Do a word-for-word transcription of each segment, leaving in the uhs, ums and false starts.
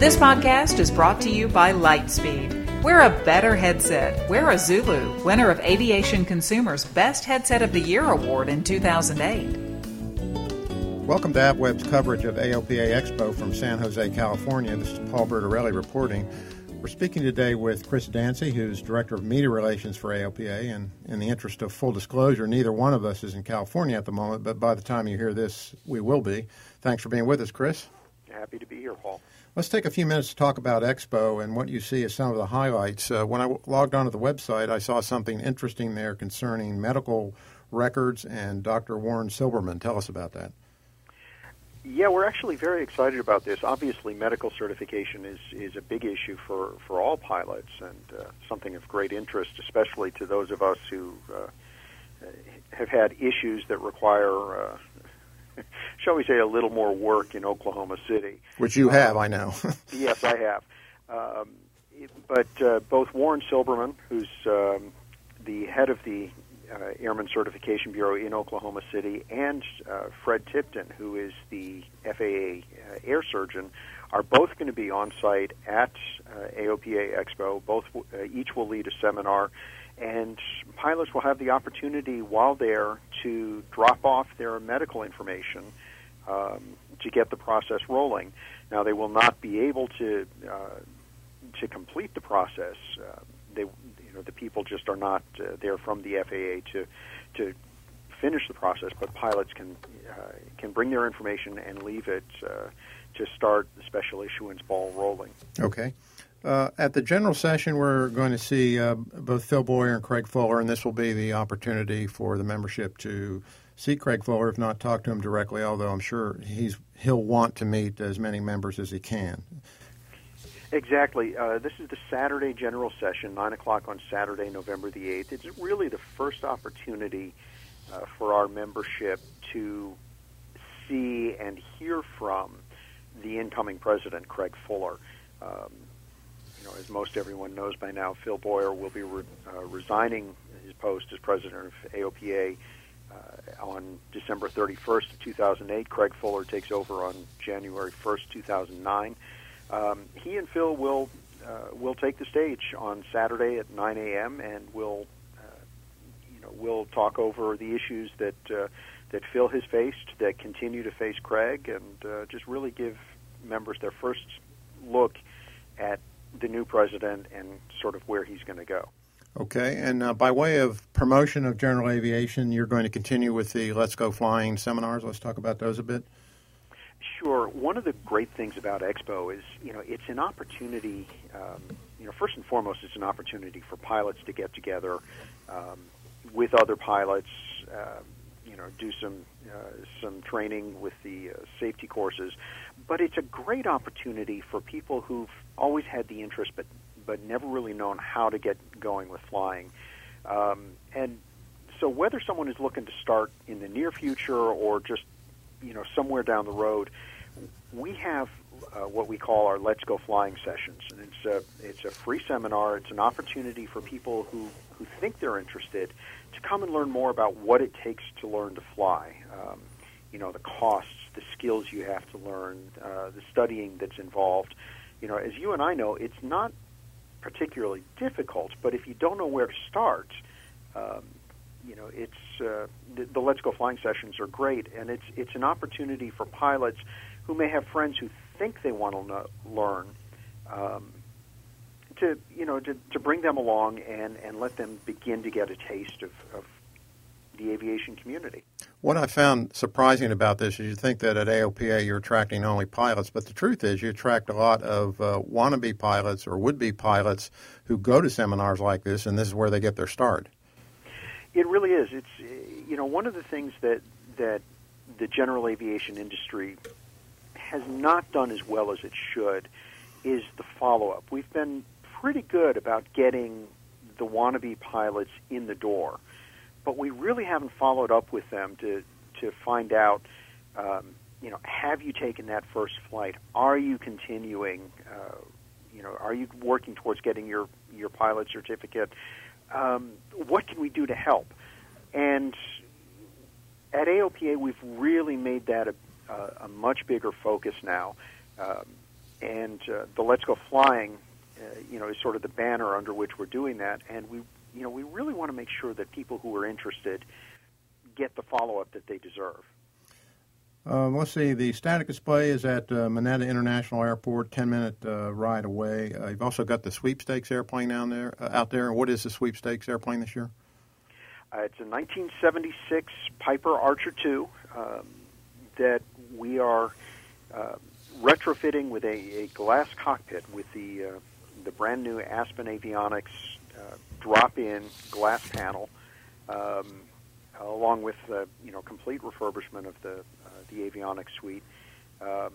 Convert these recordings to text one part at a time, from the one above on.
This podcast is brought to you by Lightspeed. We're a better headset. We're a Zulu, winner of Aviation Consumer's Best Headset of the Year award in two thousand eight. Welcome to AppWeb's coverage of A O P A Expo from San Jose, California. This is Paul Bertorelli reporting. We're speaking today with Chris Dancy, who's Director of Media Relations for A O P A, and in the interest of full disclosure, neither one of us is in California at the moment, but by the time you hear this, we will be. Thanks for being with us, Chris. Happy to be here, Paul. Let's take a few minutes to talk about Expo and what you see as some of the highlights. Uh, when I w- logged onto the website, I saw something interesting there concerning medical records and Doctor Warren Silberman. Tell us about that. Yeah, we're actually very excited about this. Obviously, medical certification is, is a big issue for, for all pilots and uh, something of great interest, especially to those of us who uh, have had issues that require, uh, shall we say, a little more work in Oklahoma City. Which you have, I know. Yes, I have. Um, but uh, both Warren Silberman, who's um, the head of the Uh, Airman Certification Bureau in Oklahoma City, and uh, Fred Tipton, who is the F A A uh, air surgeon, are both going to be on site at uh, A O P A Expo. Both, uh, each will lead a seminar, and pilots will have the opportunity while there to drop off their medical information um, to get the process rolling. Now, they will not be able to uh, to complete the process. Uh, they You know, the people just are not uh, there from the F A A to to finish the process, but pilots can uh, can bring their information and leave it uh, to start the special issuance ball rolling. Okay. Uh, at the general session, we're going to see uh, both Phil Boyer and Craig Fuller, and this will be the opportunity for the membership to see Craig Fuller, if not talk to him directly, although I'm sure he's he'll want to meet as many members as he can. Exactly. Uh, this is the Saturday general session, nine o'clock on Saturday, November the eighth. It's really the first opportunity uh, for our membership to see and hear from the incoming president, Craig Fuller. Um, you know, as most everyone knows by now, Phil Boyer will be re- uh, resigning his post as president of A O P A uh, on December thirty-first of two thousand eight. Craig Fuller takes over on January first, two thousand nine. Um, he and Phil will uh, will take the stage on Saturday at nine a.m. and will uh, you know will talk over the issues that uh, that Phil has faced, that continue to face Craig, and uh, just really give members their first look at the new president and sort of where he's going to go. Okay, and uh, by way of promotion of general aviation, you're going to continue with the Let's Go Flying seminars. Let's talk about those a bit. Sure. One of the great things about Expo is, you know, it's an opportunity, um, you know, first and foremost, it's an opportunity for pilots to get together um, with other pilots, uh, you know, do some uh, some training with the uh, safety courses. But it's a great opportunity for people who've always had the interest but, but never really known how to get going with flying. Um, and so whether someone is looking to start in the near future or just you know, somewhere down the road, we have uh, what we call our Let's Go Flying sessions, and it's a it's a free seminar. It's an opportunity for people who, who think they're interested to come and learn more about what it takes to learn to fly. Um, you know, the costs, the skills you have to learn, uh, the studying that's involved. You know, as you and I know, it's not particularly difficult, but if you don't know where to start, um, you know, it's uh, the, the Let's Go Flying sessions are great, and it's it's an opportunity for pilots who may have friends who think they want to know, learn um, to you know to, to bring them along and, and let them begin to get a taste of, of the aviation community. What I found surprising about this is you think that at A O P A you're attracting only pilots, but the truth is you attract a lot of uh, wannabe pilots or would-be pilots who go to seminars like this, and this is where they get their start. It really is. It's you know one of the things that that the general aviation industry has not done as well as it should is the follow-up. We've been pretty good about getting the wannabe pilots in the door, but we really haven't followed up with them to to find out, um, you know, have you taken that first flight? Are you continuing? Uh, you know, are you working towards getting your your pilot certificate? Um, what can we do to help? And at A O P A, we've really made that a, a, a much bigger focus now. Um, and uh, the Let's Go Flying, uh, you know, is sort of the banner under which we're doing that. And we, you know, we really want to make sure that people who are interested get the follow-up that they deserve. Um, let's see, the static display is at uh, Mineta International Airport, ten-minute uh, ride away. Uh, you've also got the sweepstakes airplane down there, uh, out there. What is the sweepstakes airplane this year? Uh, it's a nineteen seventy-six Piper Archer two um, that we are uh, retrofitting with a, a glass cockpit with the uh, the brand new Aspen Avionics uh, drop-in glass panel, um, along with uh, you know complete refurbishment of the uh, the avionics suite. Um,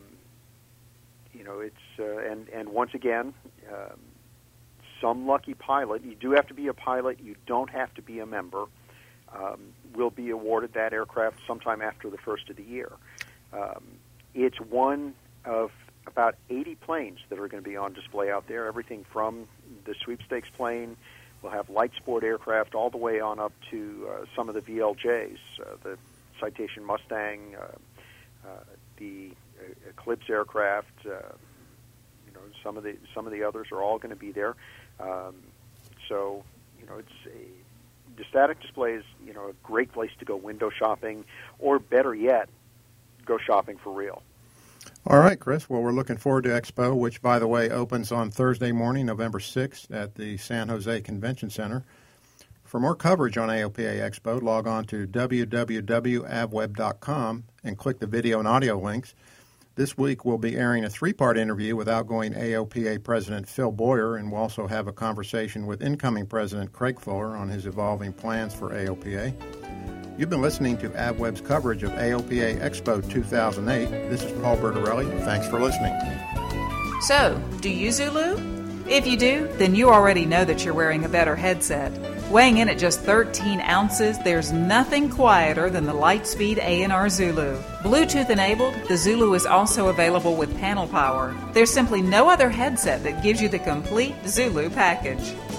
you know, it's uh, and and once again, um, some lucky pilot. You do have to be a pilot. You don't have to be a member. Um, will be awarded that aircraft sometime after the first of the year. Um, it's one of about eighty planes that are going to be on display out there. Everything from the sweepstakes plane. We'll have light sport aircraft all the way on up to uh, some of the V L Js, uh, the Citation Mustang, uh, uh, the Eclipse aircraft. Uh, you know, some of the some of the others are all going to be there. Um, so, you know, it's a, the static display is you know a great place to go window shopping, or better yet, go shopping for real. All right, Chris. Well, we're looking forward to Expo, which, by the way, opens on Thursday morning, November sixth, at the San Jose Convention Center. For more coverage on A O P A Expo, log on to w w w dot avweb dot com and click the video and audio links. This week, we'll be airing a three-part interview with outgoing A O P A President Phil Boyer, and we'll also have a conversation with incoming President Craig Fuller on his evolving plans for A O P A. You've been listening to AvWeb's coverage of A O P A Expo two thousand eight. This is Paul Bertorelli. Thanks for listening. So, do you Zulu? If you do, then you already know that you're wearing a better headset. Weighing in at just thirteen ounces, there's nothing quieter than the Lightspeed A N R Zulu. Bluetooth enabled, the Zulu is also available with panel power. There's simply no other headset that gives you the complete Zulu package.